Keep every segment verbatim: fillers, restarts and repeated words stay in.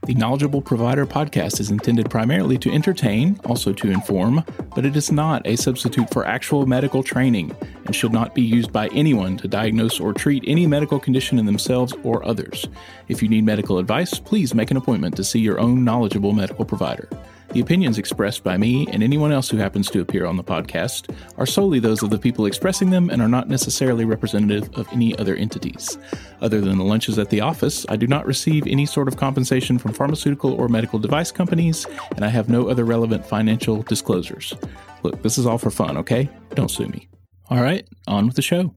The Knowledgeable Provider podcast is intended primarily to entertain, also to inform, but it is not a substitute for actual medical training and should not be used by anyone to diagnose or treat any medical condition in themselves or others. If you need medical advice, please make an appointment to see your own knowledgeable medical provider. The opinions expressed by me and anyone else who happens to appear on the podcast are solely those of the people expressing them and are not necessarily representative of any other entities. Other than the lunches at the office, I do not receive any sort of compensation from pharmaceutical or medical device companies, and I have no other relevant financial disclosures. Look, this is all for fun, okay? Don't sue me. All right, on with the show.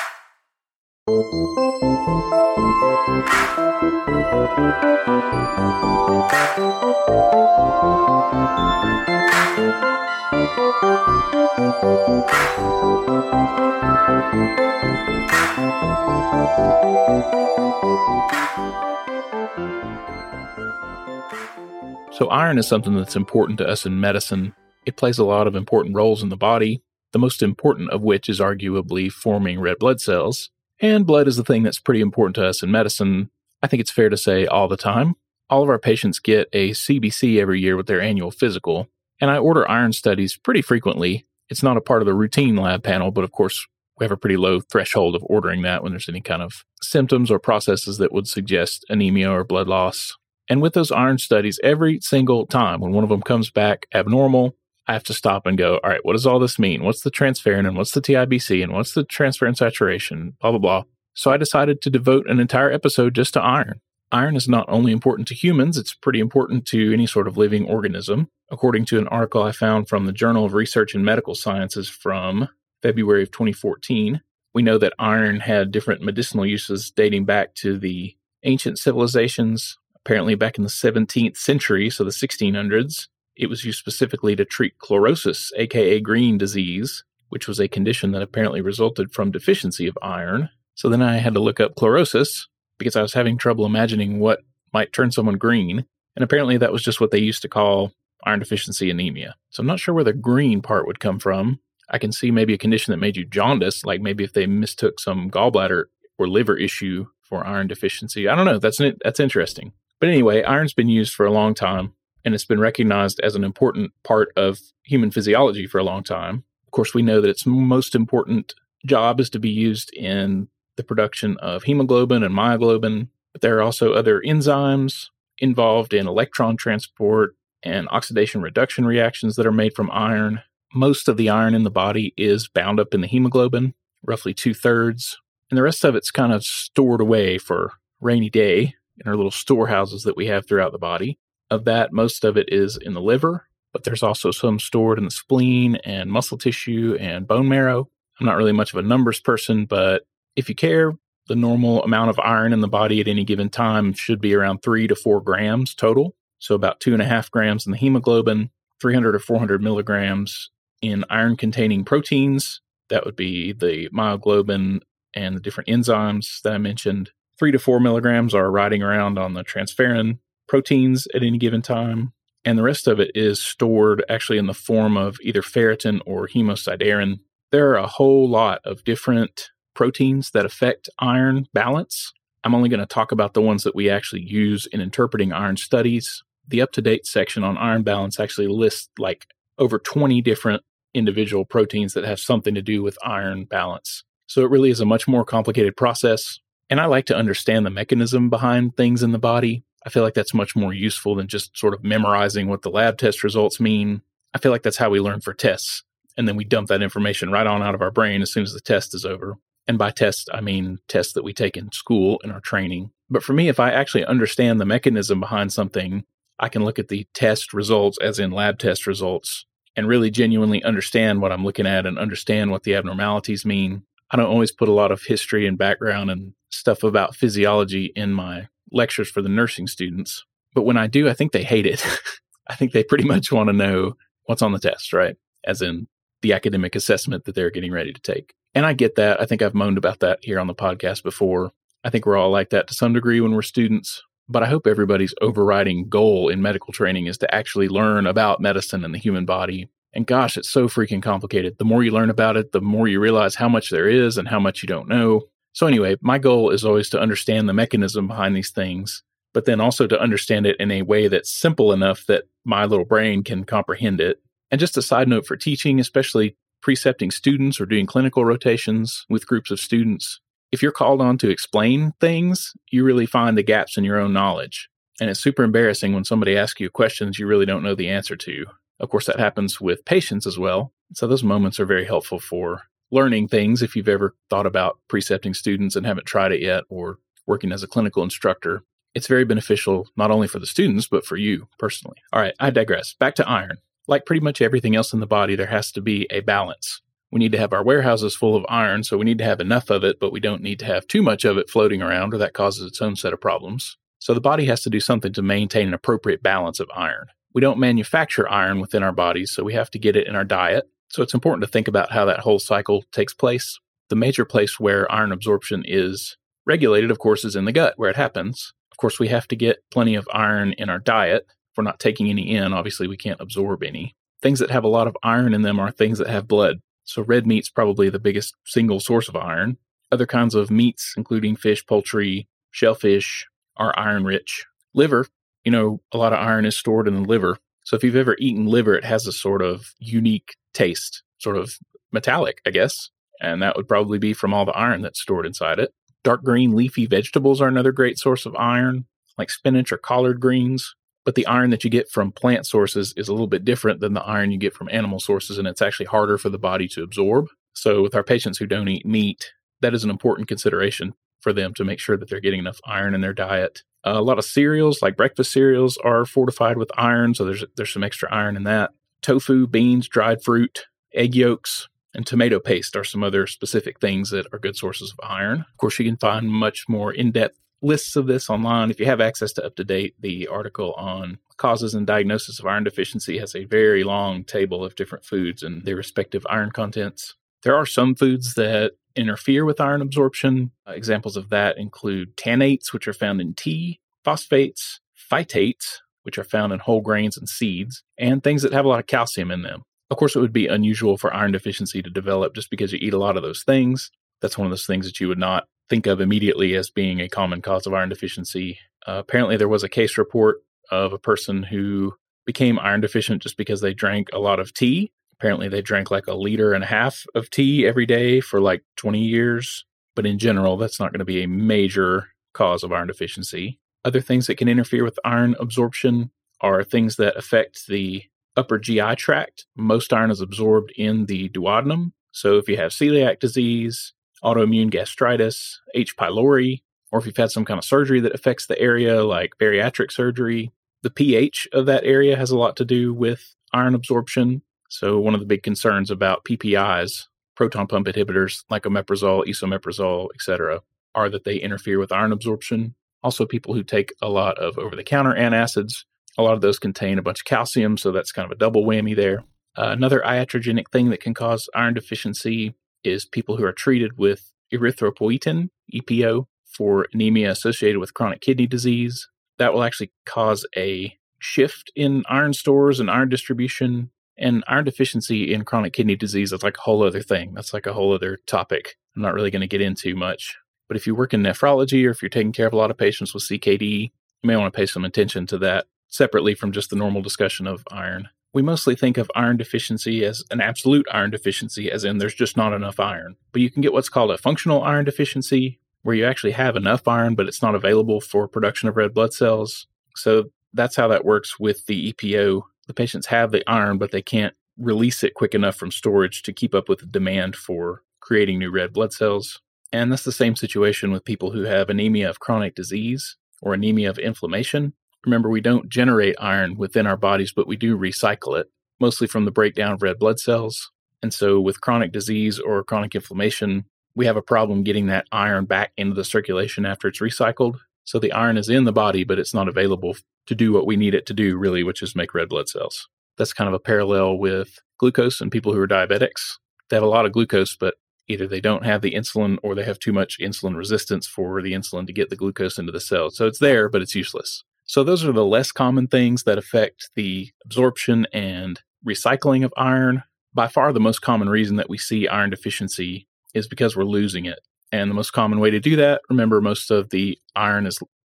So iron is something that's important to us in medicine. It plays a lot of important roles in the body, the most important of which is arguably forming red blood cells. And blood is the thing that's pretty important to us in medicine. I think it's fair to say all the time. All of our patients get a C B C every year with their annual physical, and I order iron studies pretty frequently. It's not a part of the routine lab panel, but of course, we have a pretty low threshold of ordering that when there's any kind of symptoms or processes that would suggest anemia or blood loss. And with those iron studies, every single time when one of them comes back abnormal, I have to stop and go, all right, what does all this mean? What's the transferrin and what's the T I B C and what's the transferrin saturation, blah, blah, blah. So I decided to devote an entire episode just to iron. Iron is not only important to humans, it's pretty important to any sort of living organism. According to an article I found from the Journal of Research in Medical Sciences from February of twenty fourteen, we know that iron had different medicinal uses dating back to the ancient civilizations. Apparently back in the seventeenth century, so the sixteen hundreds, it was used specifically to treat chlorosis, aka green disease, which was a condition that apparently resulted from deficiency of iron. So then I had to look up chlorosis because I was having trouble imagining what might turn someone green. And apparently that was just what they used to call iron deficiency anemia. So I'm not sure where the green part would come from. I can see maybe a condition that made you jaundice, like maybe if they mistook some gallbladder or liver issue for iron deficiency. I don't know. That's that's interesting. But anyway, iron's been used for a long time, and it's been recognized as an important part of human physiology for a long time. Of course, we know that its most important job is to be used in the production of hemoglobin and myoglobin, but there are also other enzymes involved in electron transport and oxidation reduction reactions that are made from iron. Most of the iron in the body is bound up in the hemoglobin, roughly two-thirds, and the rest of it's kind of stored away for rainy day in our little storehouses that we have throughout the body. Of that, most of it is in the liver, but there's also some stored in the spleen and muscle tissue and bone marrow. I'm not really much of a numbers person, but if you care, the normal amount of iron in the body at any given time should be around three to four grams total. So about two and a half grams in the hemoglobin, three hundred or four hundred milligrams in iron-containing proteins. That would be the myoglobin and the different enzymes that I mentioned. Three to four milligrams are riding around on the transferrin proteins at any given time. And the rest of it is stored actually in the form of either ferritin or hemosiderin. There are a whole lot of different proteins that affect iron balance. I'm only going to talk about the ones that we actually use in interpreting iron studies. The up-to-date section on iron balance actually lists like over twenty different individual proteins that have something to do with iron balance. So it really is a much more complicated process. And I like to understand the mechanism behind things in the body. I feel like that's much more useful than just sort of memorizing what the lab test results mean. I feel like that's how we learn for tests. And then we dump that information right on out of our brain as soon as the test is over. And by test, I mean tests that we take in school in our training. But for me, if I actually understand the mechanism behind something, I can look at the test results, as in lab test results, and really genuinely understand what I'm looking at and understand what the abnormalities mean. I don't always put a lot of history and background and stuff about physiology in my lectures for the nursing students. But when I do, I think they hate it. I think they pretty much want to know what's on the test, right? As in the academic assessment that they're getting ready to take. And I get that. I think I've moaned about that here on the podcast before. I think we're all like that to some degree when we're students. But I hope everybody's overriding goal in medical training is to actually learn about medicine and the human body. And gosh, it's so freaking complicated. The more you learn about it, the more you realize how much there is and how much you don't know. So anyway, my goal is always to understand the mechanism behind these things but then also to understand it in a way that's simple enough that my little brain can comprehend it. And just a side note for teaching, especially precepting students or doing clinical rotations with groups of students, if you're called on to explain things, you really find the gaps in your own knowledge. And it's super embarrassing when somebody asks you questions you really don't know the answer to. Of course, that happens with patients as well. So those moments are very helpful for learning things if you've ever thought about precepting students and haven't tried it yet, or working as a clinical instructor. It's very beneficial, not only for the students, but for you personally. All right, I digress. Back to iron. Like pretty much everything else in the body, there has to be a balance. We need to have our warehouses full of iron, so we need to have enough of it, but we don't need to have too much of it floating around, or that causes its own set of problems. So the body has to do something to maintain an appropriate balance of iron. We don't manufacture iron within our bodies, so we have to get it in our diet. So it's important to think about how that whole cycle takes place. The major place where iron absorption is regulated, of course, is in the gut, where it happens. Of course, we have to get plenty of iron in our diet. If we're not taking any in, obviously we can't absorb any. Things that have a lot of iron in them are things that have blood. So red meat's probably the biggest single source of iron. Other kinds of meats, including fish, poultry, shellfish, are iron-rich. Liver, you know, a lot of iron is stored in the liver. So if you've ever eaten liver, it has a sort of unique taste, sort of metallic, I guess. And that would probably be from all the iron that's stored inside it. Dark green leafy vegetables are another great source of iron, like spinach or collard greens. But the iron that you get from plant sources is a little bit different than the iron you get from animal sources, and it's actually harder for the body to absorb. So with our patients who don't eat meat, that is an important consideration for them to make sure that they're getting enough iron in their diet. Uh, a lot of cereals, like breakfast cereals, are fortified with iron, so there's there's some extra iron in that. Tofu, beans, dried fruit, egg yolks, and tomato paste are some other specific things that are good sources of iron. Of course, you can find much more in-depth lists of this online. If you have access to UpToDate, the article on causes and diagnosis of iron deficiency has a very long table of different foods and their respective iron contents. There are some foods that interfere with iron absorption. Uh, examples of that include tannates, which are found in tea, phosphates, phytates, which are found in whole grains and seeds, and things that have a lot of calcium in them. Of course, it would be unusual for iron deficiency to develop just because you eat a lot of those things. That's one of those things that you would not think of immediately as being a common cause of iron deficiency. Uh, apparently, there was a case report of a person who became iron deficient just because they drank a lot of tea. Apparently, they drank like a liter and a half of tea every day for like twenty years. But in general, that's not going to be a major cause of iron deficiency. Other things that can interfere with iron absorption are things that affect the upper G I tract. Most iron is absorbed in the duodenum. So if you have celiac disease, autoimmune gastritis, H. pylori, or if you've had some kind of surgery that affects the area, like bariatric surgery, the pH of that area has a lot to do with iron absorption. So one of the big concerns about P P Is, proton pump inhibitors like omeprazole, esomeprazole, et cetera, are that they interfere with iron absorption. Also, people who take a lot of over-the-counter antacids, a lot of those contain a bunch of calcium, so that's kind of a double whammy there. Uh, another iatrogenic thing that can cause iron deficiency is people who are treated with erythropoietin, E P O, for anemia associated with chronic kidney disease. That will actually cause a shift in iron stores and iron distribution. And iron deficiency in chronic kidney disease is like a whole other thing. That's like a whole other topic I'm not really going to get into much. But if you work in nephrology or if you're taking care of a lot of patients with C K D, you may want to pay some attention to that separately from just the normal discussion of iron. We mostly think of iron deficiency as an absolute iron deficiency, as in there's just not enough iron. But you can get what's called a functional iron deficiency, where you actually have enough iron, but it's not available for production of red blood cells. So that's how that works with the E P O. The patients have the iron, but they can't release it quick enough from storage to keep up with the demand for creating new red blood cells. And that's the same situation with people who have anemia of chronic disease or anemia of inflammation. Remember, we don't generate iron within our bodies, but we do recycle it, mostly from the breakdown of red blood cells. And so with chronic disease or chronic inflammation, we have a problem getting that iron back into the circulation after it's recycled. So the iron is in the body, but it's not available to do what we need it to do, really, which is make red blood cells. That's kind of a parallel with glucose and people who are diabetics. They have a lot of glucose, but either they don't have the insulin or they have too much insulin resistance for the insulin to get the glucose into the cell. So it's there, but it's useless. So those are the less common things that affect the absorption and recycling of iron. By far, the most common reason that we see iron deficiency is because we're losing it. And the most common way to do that, remember, most of the iron is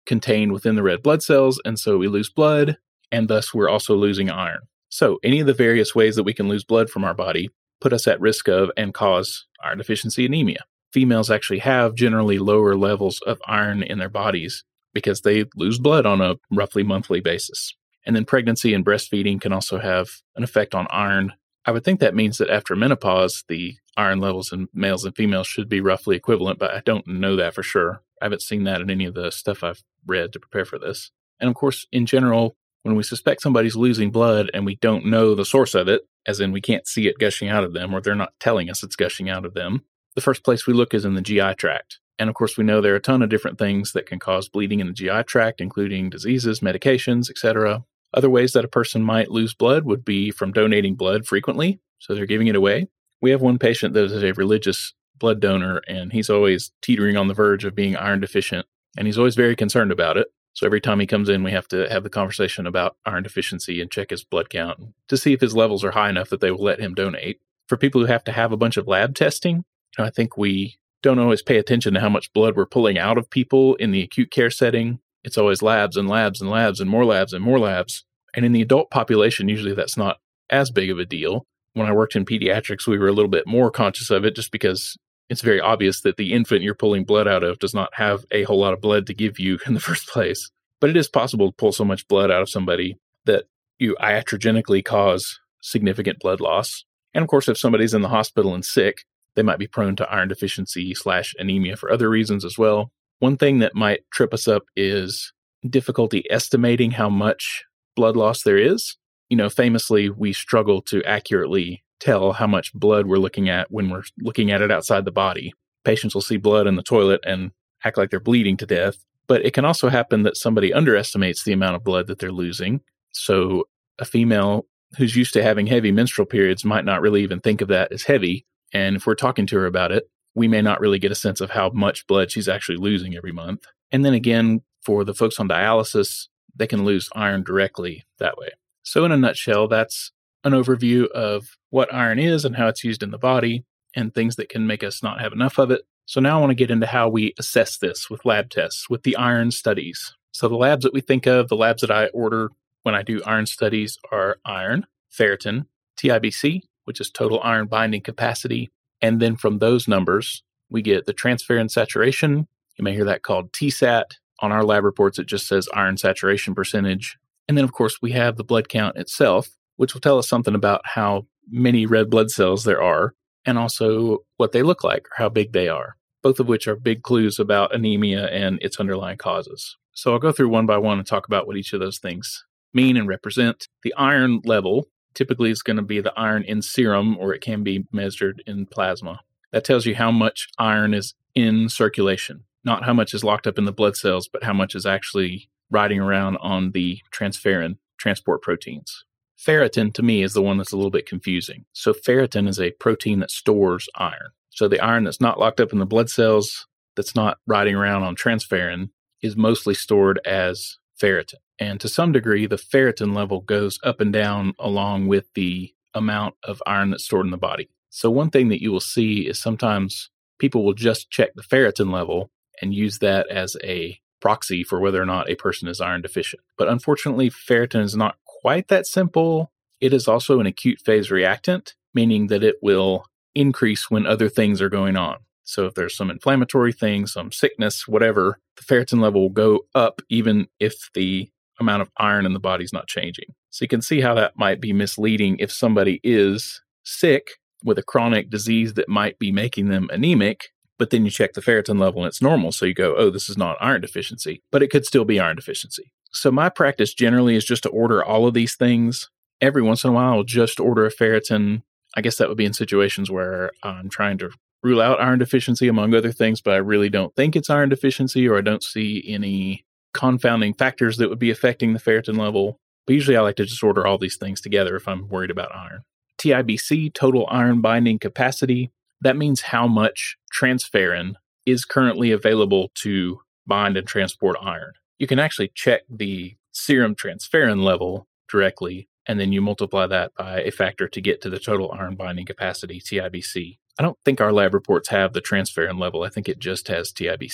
contained within the red blood cells, and so we lose blood, and thus we're also losing iron. So any of the various ways that we can lose blood from our body put us at risk of and cause iron deficiency anemia. Females actually have generally lower levels of iron in their bodies because they lose blood on a roughly monthly basis. And then pregnancy and breastfeeding can also have an effect on iron. I would think that means that after menopause, the iron levels in males and females should be roughly equivalent, but I don't know that for sure. I haven't seen that in any of the stuff I've read to prepare for this. And of course, in general, when we suspect somebody's losing blood and we don't know the source of it, as in we can't see it gushing out of them or they're not telling us it's gushing out of them, the first place we look is in the G I tract. And of course, we know there are a ton of different things that can cause bleeding in the G I tract, including diseases, medications, et cetera. Other ways that a person might lose blood would be from donating blood frequently, so they're giving it away. We have one patient that is a religious blood donor, and he's always teetering on the verge of being iron deficient, and he's always very concerned about it. So every time he comes in, we have to have the conversation about iron deficiency and check his blood count to see if his levels are high enough that they will let him donate. For people who have to have a bunch of lab testing, you know, I think we don't always pay attention to how much blood we're pulling out of people in the acute care setting. It's always labs and labs and labs and more labs and more labs. And in the adult population, usually that's not as big of a deal. When I worked in pediatrics, we were a little bit more conscious of it just because it's very obvious that the infant you're pulling blood out of does not have a whole lot of blood to give you in the first place. But it is possible to pull so much blood out of somebody that you iatrogenically cause significant blood loss. And of course, if somebody's in the hospital and sick, they might be prone to iron deficiency slash anemia for other reasons as well. One thing that might trip us up is difficulty estimating how much blood loss there is. You know, famously, we struggle to accurately tell how much blood we're looking at when we're looking at it outside the body. Patients will see blood in the toilet and act like they're bleeding to death. But it can also happen that somebody underestimates the amount of blood that they're losing. So a female who's used to having heavy menstrual periods might not really even think of that as heavy. And if we're talking to her about it, we may not really get a sense of how much blood she's actually losing every month. And then again, for the folks on dialysis, they can lose iron directly that way. So in a nutshell, that's an overview of what iron is and how it's used in the body and things that can make us not have enough of it. So now I want to get into how we assess this with lab tests, with the iron studies. So the labs that we think of, the labs that I order when I do iron studies are iron, ferritin, T I B C, which is total iron binding capacity. And then from those numbers, we get the transferrin saturation. You may hear that called T SAT. On our lab reports, it just says iron saturation percentage. And then, of course, we have the blood count itself, which will tell us something about how many red blood cells there are, and also what they look like or how big they are, both of which are big clues about anemia and its underlying causes. So I'll go through one by one and talk about what each of those things mean and represent. The iron level typically is going to be the iron in serum, or it can be measured in plasma. That tells you how much iron is in circulation, not how much is locked up in the blood cells, but how much is actually riding around on the transferrin transport proteins. Ferritin, to me, is the one that's a little bit confusing. So ferritin is a protein that stores iron. So the iron that's not locked up in the blood cells, that's not riding around on transferrin, is mostly stored as ferritin. And to some degree, the ferritin level goes up and down along with the amount of iron that's stored in the body. So one thing that you will see is sometimes people will just check the ferritin level and use that as a proxy for whether or not a person is iron deficient. But unfortunately, ferritin is not quite that simple. It is also an acute phase reactant, meaning that it will increase when other things are going on. So if there's some inflammatory thing, some sickness, whatever, the ferritin level will go up even if the amount of iron in the body is not changing. So you can see how that might be misleading if somebody is sick with a chronic disease that might be making them anemic, but then you check the ferritin level and it's normal. So you go, oh, this is not iron deficiency, but it could still be iron deficiency. So my practice generally is just to order all of these things. Every once in a while, I'll just order a ferritin. I guess that would be in situations where I'm trying to rule out iron deficiency, among other things, but I really don't think it's iron deficiency, or I don't see any confounding factors that would be affecting the ferritin level. But usually I like to just order all these things together if I'm worried about iron. T I B C, total iron binding capacity. That means how much transferrin is currently available to bind and transport iron. You can actually check the serum transferrin level directly, and then you multiply that by a factor to get to the total iron binding capacity, T I B C. I don't think our lab reports have the transferrin level. I think it just has T I B C.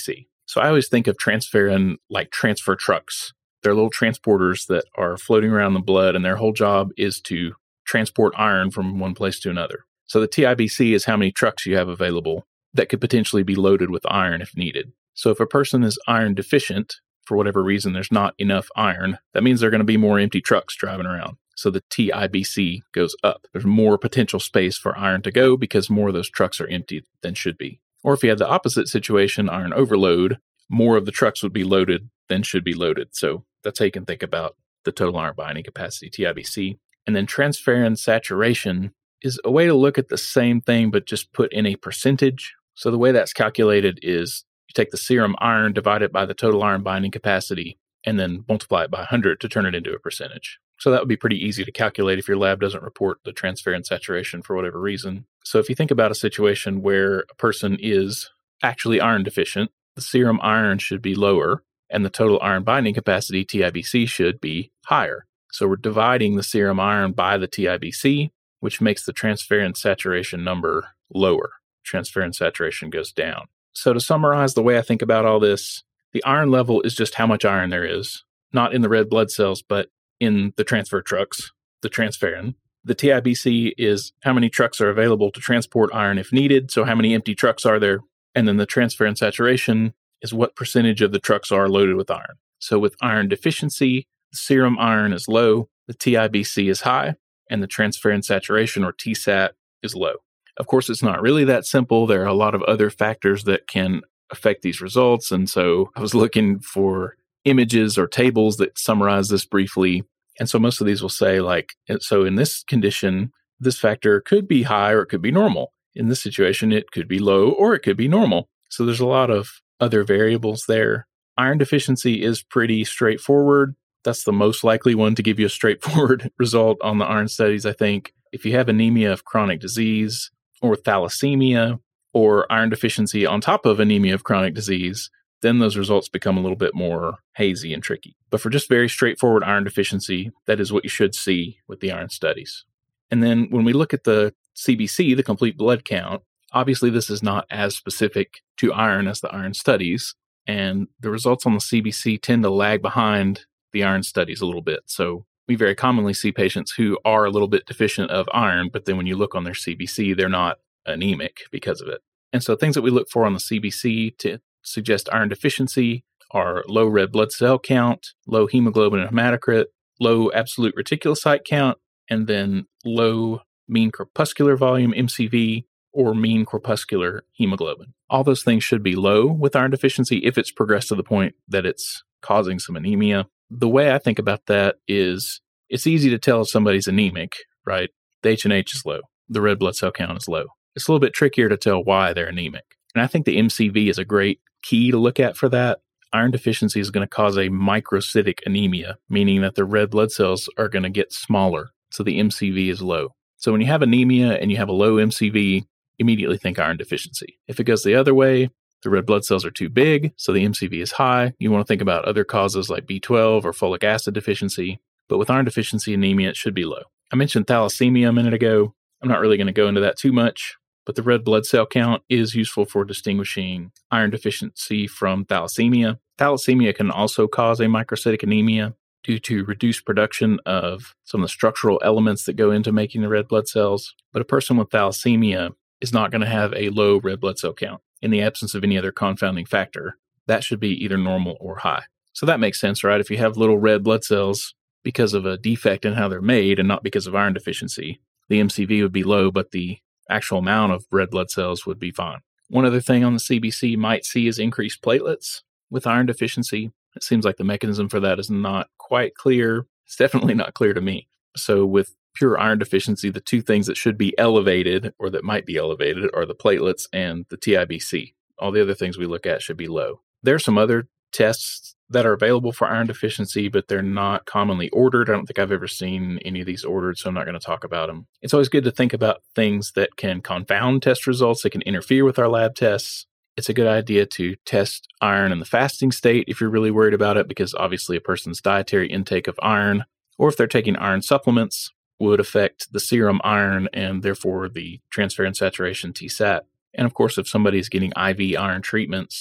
So I always think of transferrin like transfer trucks. They're little transporters that are floating around the blood, and their whole job is to transport iron from one place to another. So the T I B C is how many trucks you have available that could potentially be loaded with iron if needed. So if a person is iron deficient, for whatever reason there's not enough iron, that means there are going to be more empty trucks driving around. So the T I B C goes up. There's more potential space for iron to go because more of those trucks are empty than should be. Or if you had the opposite situation, iron overload, more of the trucks would be loaded than should be loaded. So that's how you can think about the total iron binding capacity, T I B C. And then transferrin saturation is a way to look at the same thing, but just put in a percentage. So the way that's calculated is you take the serum iron, divide it by the total iron binding capacity, and then multiply it by one hundred to turn it into a percentage. So that would be pretty easy to calculate if your lab doesn't report the transferrin saturation for whatever reason. So if you think about a situation where a person is actually iron deficient, the serum iron should be lower, and the total iron binding capacity, T I B C, should be higher. So we're dividing the serum iron by the T I B C, which makes the transferrin saturation number lower. Transferrin saturation goes down. So to summarize the way I think about all this, the iron level is just how much iron there is, not in the red blood cells, but in the transfer trucks, the transferrin. The T I B C is how many trucks are available to transport iron if needed, so how many empty trucks are there? And then the transferrin saturation is what percentage of the trucks are loaded with iron. So with iron deficiency, the serum iron is low, the T I B C is high, and the transferrin saturation, or T SAT, is low. Of course, it's not really that simple. There are a lot of other factors that can affect these results. And so I was looking for images or tables that summarize this briefly. And so most of these will say, like, so in this condition, this factor could be high or it could be normal. In this situation, it could be low or it could be normal. So there's a lot of other variables there. Iron deficiency is pretty straightforward. That's the most likely one to give you a straightforward result on the iron studies, I think. If you have anemia of chronic disease or thalassemia or iron deficiency on top of anemia of chronic disease, then those results become a little bit more hazy and tricky. But for just very straightforward iron deficiency, that is what you should see with the iron studies. And then when we look at the C B C, the complete blood count, obviously this is not as specific to iron as the iron studies, and the results on the C B C tend to lag behind the iron studies a little bit. So we very commonly see patients who are a little bit deficient of iron, but then when you look on their C B C, they're not anemic because of it. And so things that we look for on the C B C to suggest iron deficiency are low red blood cell count, low hemoglobin and hematocrit, low absolute reticulocyte count, and then low mean corpuscular volume, M C V, or mean corpuscular hemoglobin. All those things should be low with iron deficiency if it's progressed to the point that it's causing some anemia. The way I think about that is it's easy to tell if somebody's anemic, right? The H and H is low. The red blood cell count is low. It's a little bit trickier to tell why they're anemic. And I think the M C V is a great key to look at for that. Iron deficiency is going to cause a microcytic anemia, meaning that the red blood cells are going to get smaller. So the M C V is low. So when you have anemia and you have a low M C V, immediately think iron deficiency. If it goes the other way, the red blood cells are too big, so the M C V is high. You want to think about other causes like B twelve or folic acid deficiency. But with iron deficiency anemia, it should be low. I mentioned thalassemia a minute ago. I'm not really going to go into that too much, but the red blood cell count is useful for distinguishing iron deficiency from thalassemia. Thalassemia can also cause a microcytic anemia due to reduced production of some of the structural elements that go into making the red blood cells. But a person with thalassemia is not going to have a low red blood cell count in the absence of any other confounding factor. That should be either normal or high. So that makes sense, right? If you have little red blood cells because of a defect in how they're made and not because of iron deficiency, the M C V would be low, but the actual amount of red blood cells would be fine. One other thing on the C B C you might see is increased platelets with iron deficiency. It seems like the mechanism for that is not quite clear. It's definitely not clear to me. So with pure iron deficiency, the two things that should be elevated or that might be elevated are the platelets and the T I B C. All the other things we look at should be low. There are some other tests that are available for iron deficiency, but they're not commonly ordered. I don't think I've ever seen any of these ordered, so I'm not going to talk about them. It's always good to think about things that can confound test results, that can interfere with our lab tests. It's a good idea to test iron in the fasting state if you're really worried about it, because obviously a person's dietary intake of iron, or if they're taking iron supplements, would affect the serum iron and therefore the transferrin saturation T SAT. And of course, if somebody's getting I V iron treatments,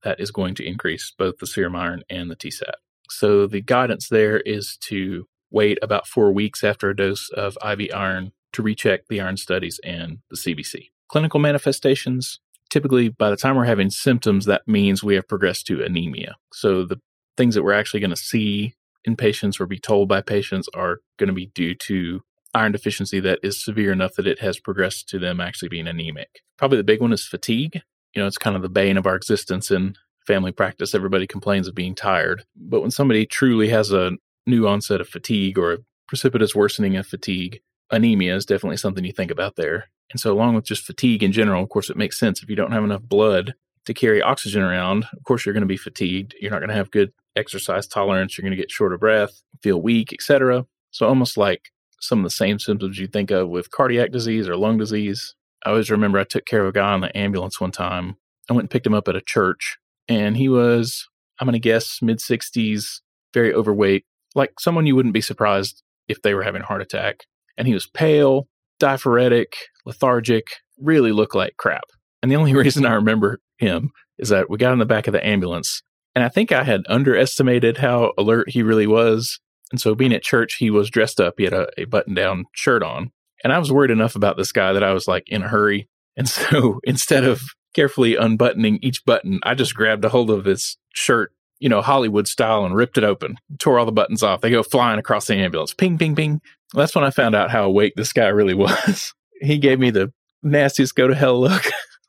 that is going to increase both the serum iron and the T SAT. So the guidance there is to wait about four weeks after a dose of I V iron to recheck the iron studies and the C B C. Clinical manifestations, typically by the time we're having symptoms, that means we have progressed to anemia. So the things that we're actually going to see in patients or be told by patients are going to be due to iron deficiency that is severe enough that it has progressed to them actually being anemic. Probably the big one is fatigue. You know, it's kind of the bane of our existence in family practice. Everybody complains of being tired. But when somebody truly has a new onset of fatigue or a precipitous worsening of fatigue, anemia is definitely something you think about there. And so along with just fatigue in general, of course, it makes sense. If you don't have enough blood to carry oxygen around, of course, you're going to be fatigued. You're not going to have good exercise tolerance. You're going to get short of breath, feel weak, et cetera. So almost like some of the same symptoms you think of with cardiac disease or lung disease. I always remember I took care of a guy on the ambulance one time. I went and picked him up at a church, and he was, I'm going to guess, mid-sixties, very overweight, like someone you wouldn't be surprised if they were having a heart attack. And he was pale, diaphoretic, lethargic, really looked like crap. And the only reason I remember him is that we got in the back of the ambulance, and I think I had underestimated how alert he really was. And so being at church, he was dressed up. He had a, a button-down shirt on. And I was worried enough about this guy that I was like in a hurry. And so instead of carefully unbuttoning each button, I just grabbed a hold of his shirt, you know, Hollywood style, and ripped it open, tore all the buttons off. They go flying across the ambulance. Ping, ping, ping. Well, that's when I found out how awake this guy really was. He gave me the nastiest go to hell look.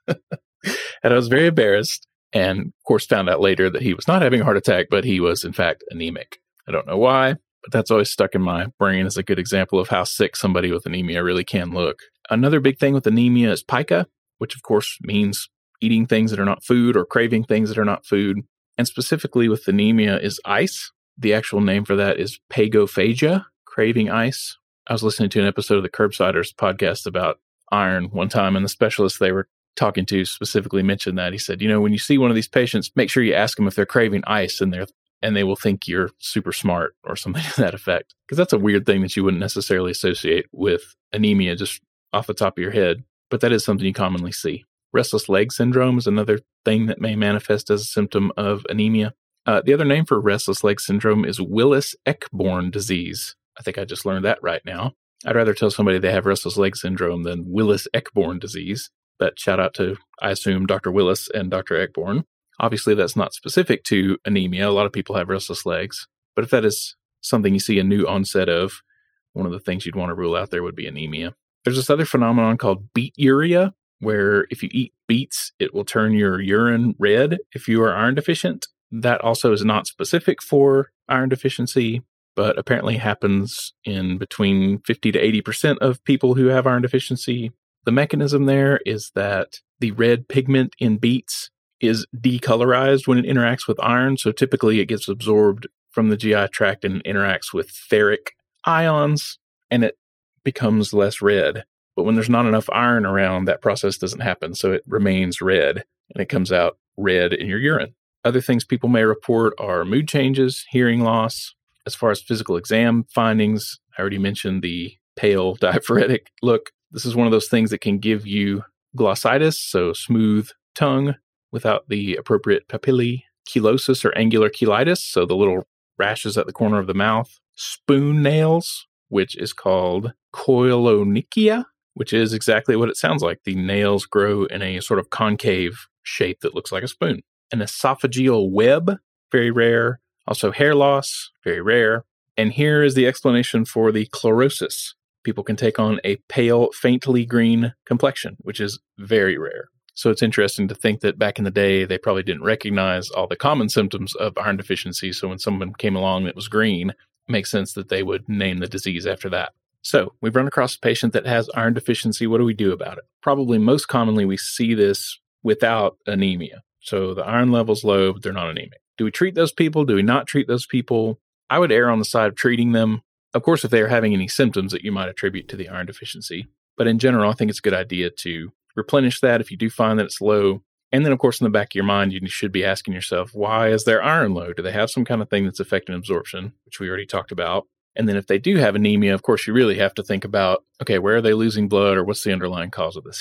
And I was very embarrassed. And of course, found out later that he was not having a heart attack, but he was in fact anemic. I don't know why, but that's always stuck in my brain as a good example of how sick somebody with anemia really can look. Another big thing with anemia is pica, which of course means eating things that are not food or craving things that are not food. And specifically with anemia is ice. The actual name for that is pagophagia, craving ice. I was listening to an episode of the Curbsiders podcast about iron one time, and the specialist they were talking to specifically mentioned that. He said, you know, when you see one of these patients, make sure you ask them if they're craving ice, and they're and they will think you're super smart or something to that effect. Because that's a weird thing that you wouldn't necessarily associate with anemia just off the top of your head. But that is something you commonly see. Restless leg syndrome is another thing that may manifest as a symptom of anemia. Uh, the other name for restless leg syndrome is Willis-Ekborn disease. I think I just learned that right now. I'd rather tell somebody they have restless leg syndrome than Willis-Ekborn disease. But shout out to, I assume, Doctor Willis and Doctor Ekborn. Obviously, that's not specific to anemia. A lot of people have restless legs. But if that is something you see a new onset of, one of the things you'd want to rule out there would be anemia. There's this other phenomenon called beeturia, where if you eat beets, it will turn your urine red if you are iron deficient. That also is not specific for iron deficiency, but apparently happens in between fifty to eighty percent of people who have iron deficiency. The mechanism there is that the red pigment in beets is decolorized when it interacts with iron. So typically it gets absorbed from the G I tract and interacts with ferric ions, and it becomes less red. But when there's not enough iron around, that process doesn't happen. So it remains red, and it comes out red in your urine. Other things people may report are mood changes, hearing loss. As far as physical exam findings, I already mentioned the pale diaphoretic look. This is one of those things that can give you glossitis, so smooth tongue without the appropriate papillae, chelosis or angular cheilitis, so the little rashes at the corner of the mouth, spoon nails, which is called koilonychia, which is exactly what it sounds like. The nails grow in a sort of concave shape that looks like a spoon. An esophageal web, very rare. Also hair loss, very rare. And here is the explanation for the chlorosis. People can take on a pale, faintly green complexion, which is very rare. So it's interesting to think that back in the day, they probably didn't recognize all the common symptoms of iron deficiency. So when someone came along that was green, it makes sense that they would name the disease after that. So we've run across a patient that has iron deficiency. What do we do about it? Probably most commonly we see this without anemia. So the iron level's low, but they're not anemic. Do we treat those people? Do we not treat those people? I would err on the side of treating them. Of course, if they're having any symptoms that you might attribute to the iron deficiency. But in general, I think it's a good idea to replenish that if you do find that it's low. And then, of course, in the back of your mind, you should be asking yourself, why is their iron low? Do they have some kind of thing that's affecting absorption, which we already talked about? And then if they do have anemia, of course, you really have to think about, okay, where are they losing blood or what's the underlying cause of this here?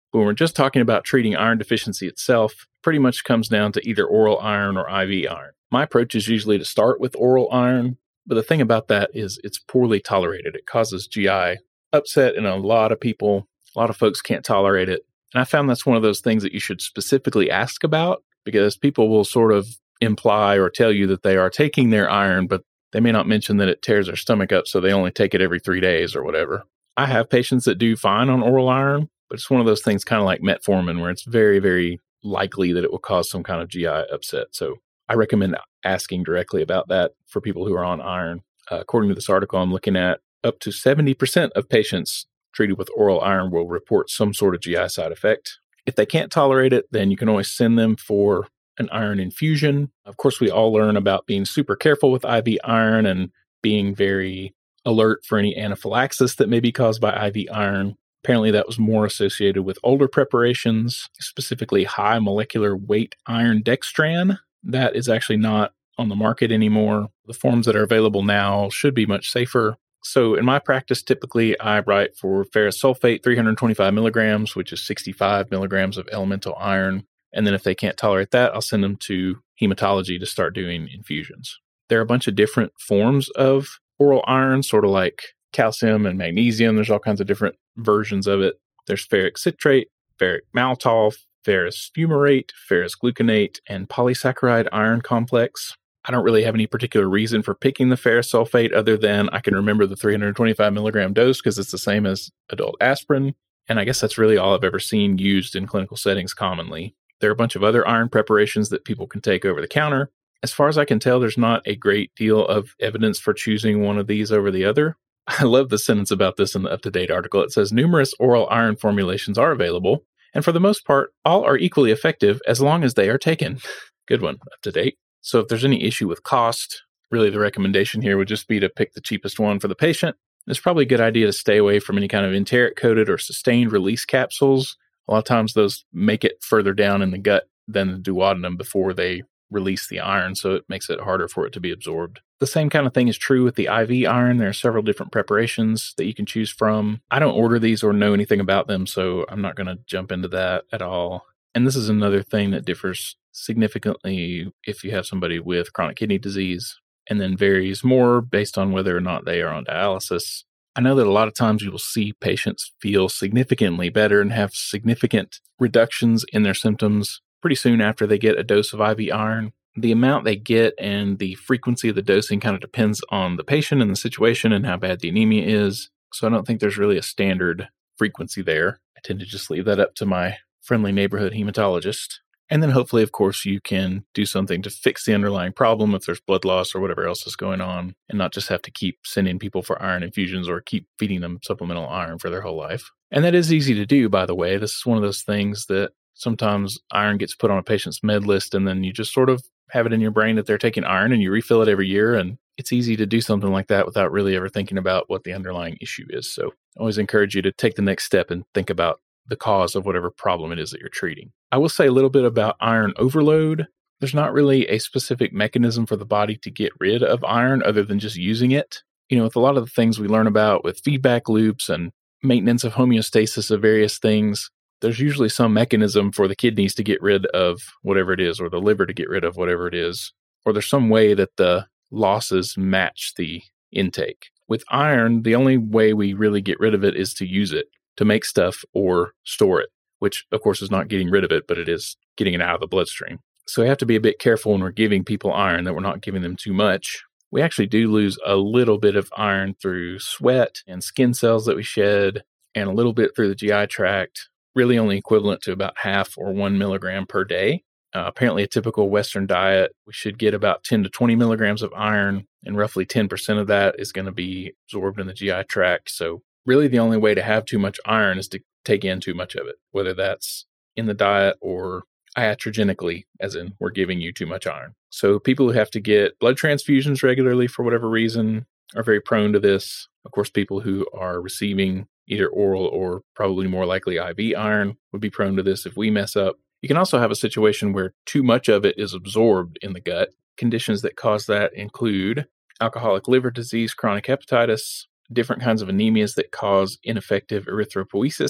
But when we're just talking about treating iron deficiency itself, it pretty much comes down to either oral iron or I V iron. My approach is usually to start with oral iron, but the thing about that is it's poorly tolerated. It causes G I upset in a lot of people. A lot of folks can't tolerate it. And I found that's one of those things that you should specifically ask about, because people will sort of imply or tell you that they are taking their iron, but they may not mention that it tears their stomach up, so they only take it every three days or whatever. I have patients that do fine on oral iron, but it's one of those things kind of like metformin, where it's very, very likely that it will cause some kind of G I upset. So I recommend asking directly about that for people who are on iron. Uh, according to this article I'm looking at, up to seventy percent of patients treated with oral iron will report some sort of G I side effect. If they can't tolerate it, then you can always send them for an iron infusion. Of course, we all learn about being super careful with I V iron and being very alert for any anaphylaxis that may be caused by I V iron. Apparently, that was more associated with older preparations, specifically high molecular weight iron dextran. That is actually not on the market anymore. The forms that are available now should be much safer. So in my practice, typically I write for ferrous sulfate, three hundred twenty-five milligrams, which is sixty-five milligrams of elemental iron. And then if they can't tolerate that, I'll send them to hematology to start doing infusions. There are a bunch of different forms of oral iron, sort of like calcium and magnesium. There's all kinds of different versions of it. There's ferric citrate, ferric maltol, ferrous fumarate, ferrous gluconate, and polysaccharide iron complex. I don't really have any particular reason for picking the ferrous sulfate other than I can remember the three hundred twenty-five milligram dose because it's the same as adult aspirin. And I guess that's really all I've ever seen used in clinical settings commonly. There are a bunch of other iron preparations that people can take over the counter. As far as I can tell, there's not a great deal of evidence for choosing one of these over the other. I love the sentence about this in the up-to-date article. It says, numerous oral iron formulations are available, and for the most part, all are equally effective as long as they are taken. Good one, up-to-date. So if there's any issue with cost, really the recommendation here would just be to pick the cheapest one for the patient. It's probably a good idea to stay away from any kind of enteric-coated or sustained release capsules. A lot of times those make it further down in the gut than the duodenum before they release the iron, so it makes it harder for it to be absorbed. The same kind of thing is true with the I V iron. There are several different preparations that you can choose from. I don't order these or know anything about them, so I'm not going to jump into that at all. And this is another thing that differs significantly if you have somebody with chronic kidney disease, and then varies more based on whether or not they are on dialysis. I know that a lot of times you will see patients feel significantly better and have significant reductions in their symptoms pretty soon after they get a dose of I V iron. The amount they get and the frequency of the dosing kind of depends on the patient and the situation and how bad the anemia is. So I don't think there's really a standard frequency there. I tend to just leave that up to my friendly neighborhood hematologist. And then hopefully, of course, you can do something to fix the underlying problem if there's blood loss or whatever else is going on, and not just have to keep sending people for iron infusions or keep feeding them supplemental iron for their whole life. And that is easy to do, by the way. This is one of those things that sometimes iron gets put on a patient's med list, and then you just sort of have it in your brain that they're taking iron and you refill it every year. And it's easy to do something like that without really ever thinking about what the underlying issue is. So I always encourage you to take the next step and think about the cause of whatever problem it is that you're treating. I will say a little bit about iron overload. There's not really a specific mechanism for the body to get rid of iron other than just using it. You know, with a lot of the things we learn about with feedback loops and maintenance of homeostasis of various things, there's usually some mechanism for the kidneys to get rid of whatever it is, or the liver to get rid of whatever it is, or there's some way that the losses match the intake. With iron, the only way we really get rid of it is to use it, to make stuff or store it, which of course is not getting rid of it, but it is getting it out of the bloodstream. So we have to be a bit careful when we're giving people iron that we're not giving them too much. We actually do lose a little bit of iron through sweat and skin cells that we shed, and a little bit through the G I tract, really only equivalent to about half or one milligram per day. Uh, apparently a typical Western diet, we should get about ten to twenty milligrams of iron, and roughly ten percent of that is going to be absorbed in the G I tract. So really the only way to have too much iron is to take in too much of it, whether that's in the diet or iatrogenically, as in we're giving you too much iron. So people who have to get blood transfusions regularly for whatever reason are very prone to this. Of course, people who are receiving either oral or probably more likely I V iron would be prone to this if we mess up. You can also have a situation where too much of it is absorbed in the gut. Conditions that cause that include alcoholic liver disease, chronic hepatitis, different kinds of anemias that cause ineffective erythropoiesis,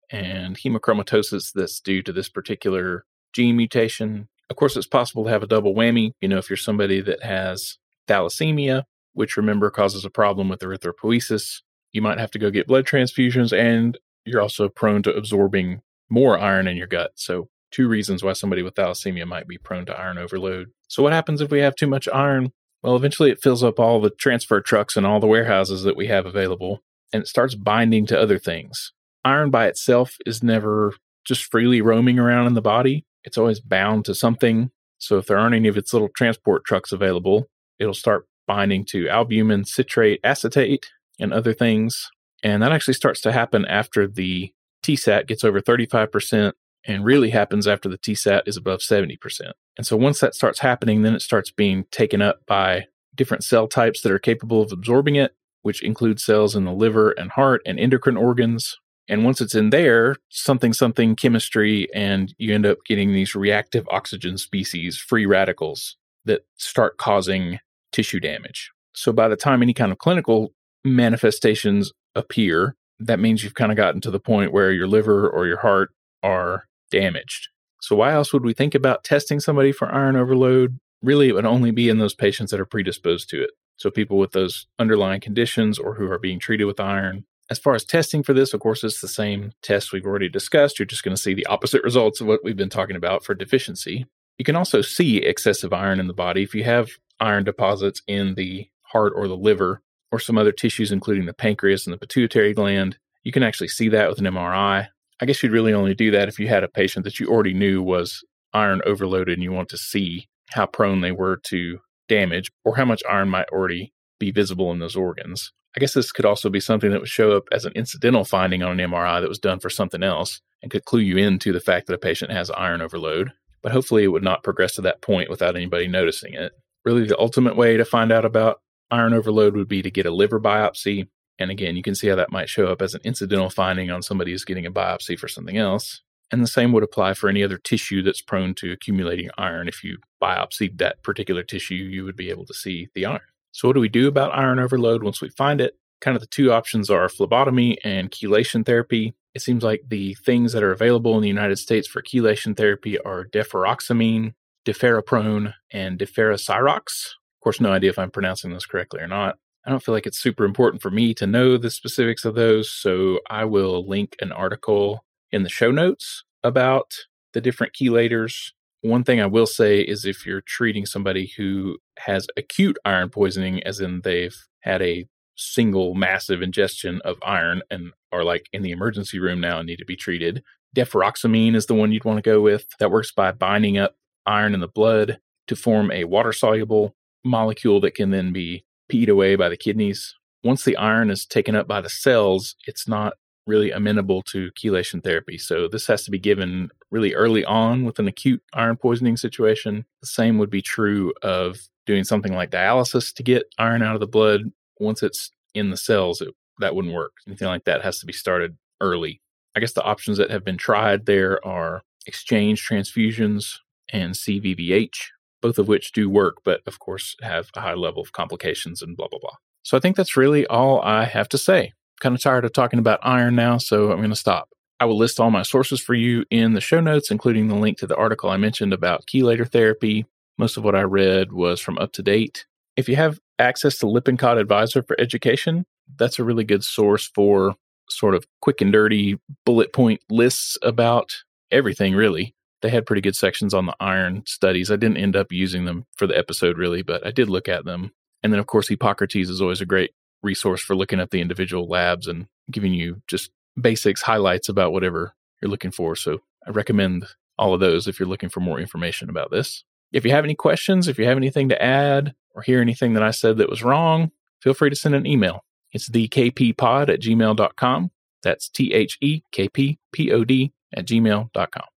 and hemochromatosis that's due to this particular gene mutation. Of course, it's possible to have a double whammy. You know, if you're somebody that has thalassemia, which remember causes a problem with erythropoiesis, you might have to go get blood transfusions, and you're also prone to absorbing more iron in your gut. So two reasons why somebody with thalassemia might be prone to iron overload. So what happens if we have too much iron? Well, eventually it fills up all the transfer trucks and all the warehouses that we have available, and it starts binding to other things. Iron by itself is never just freely roaming around in the body. It's always bound to something. So if there aren't any of its little transport trucks available, it'll start binding to albumin, citrate, acetate, and other things. And that actually starts to happen after the T SAT gets over thirty-five percent, and really happens after the T SAT is above seventy percent. And so once that starts happening, then it starts being taken up by different cell types that are capable of absorbing it, which include cells in the liver and heart and endocrine organs. And once it's in there, something, something chemistry, and you end up getting these reactive oxygen species, free radicals, that start causing tissue damage. So by the time any kind of clinical manifestations appear, that means you've kind of gotten to the point where your liver or your heart are damaged. So why else would we think about testing somebody for iron overload? Really, it would only be in those patients that are predisposed to it. So people with those underlying conditions or who are being treated with iron. As far as testing for this, of course, it's the same test we've already discussed. You're just going to see the opposite results of what we've been talking about for deficiency. You can also see excessive iron in the body if you have iron deposits in the heart or the liver or some other tissues, including the pancreas and the pituitary gland. You can actually see that with an M R I. I guess you'd really only do that if you had a patient that you already knew was iron overloaded and you want to see how prone they were to damage or how much iron might already be visible in those organs. I guess this could also be something that would show up as an incidental finding on an M R I that was done for something else and could clue you into the fact that a patient has iron overload. But hopefully it would not progress to that point without anybody noticing it. Really, the ultimate way to find out about iron overload would be to get a liver biopsy. And again, you can see how that might show up as an incidental finding on somebody who's getting a biopsy for something else. And the same would apply for any other tissue that's prone to accumulating iron. If you biopsied that particular tissue, you would be able to see the iron. So what do we do about iron overload once we find it? Kind of the two options are phlebotomy and chelation therapy. It seems like the things that are available in the United States for chelation therapy are deferoxamine, deferaprone, and deferasirox. Of course, no idea if I'm pronouncing this correctly or not. I don't feel like it's super important for me to know the specifics of those, so I will link an article in the show notes about the different chelators. One thing I will say is if you're treating somebody who has acute iron poisoning, as in they've had a single massive ingestion of iron and are like in the emergency room now and need to be treated, deferoxamine is the one you'd want to go with. That works by binding up iron in the blood to form a water-soluble molecule that can then be peed away by the kidneys. Once the iron is taken up by the cells, it's not really amenable to chelation therapy. So this has to be given really early on with an acute iron poisoning situation. The same would be true of doing something like dialysis to get iron out of the blood. Once it's in the cells, it, that wouldn't work. Anything like that has to be started early. I guess the options that have been tried there are exchange transfusions and C V V H, both of which do work, but of course have a high level of complications and blah, blah, blah. So I think that's really all I have to say. Kind of tired of talking about iron now, so I'm going to stop. I will list all my sources for you in the show notes, including the link to the article I mentioned about chelator therapy. Most of what I read was from Up to Date. If you have access to Lippincott Advisor for Education, that's a really good source for sort of quick and dirty bullet point lists about everything, really. They had pretty good sections on the iron studies. I didn't end up using them for the episode, really, but I did look at them. And then, of course, Hippocrates is always a great resource for looking at the individual labs and giving you just basics, highlights about whatever you're looking for. So I recommend all of those if you're looking for more information about this. If you have any questions, if you have anything to add or hear anything that I said that was wrong, feel free to send an email. It's the k p pod at gmail dot com. That's T H E K P P O D at gmail dot com.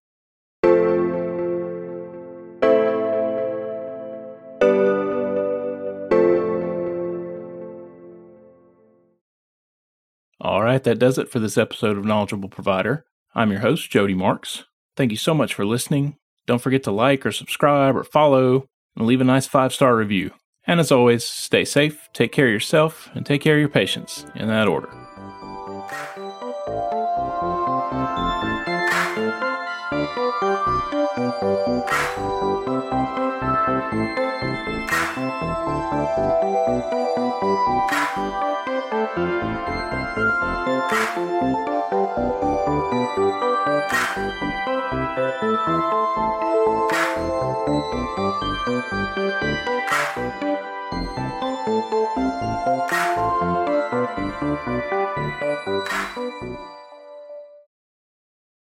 All right, that does it for this episode of Knowledgeable Provider. I'm your host, Jody Marks. Thank you so much for listening. Don't forget to like or subscribe or follow and leave a nice five-star review. And as always, stay safe, take care of yourself, and take care of your patients, in that order.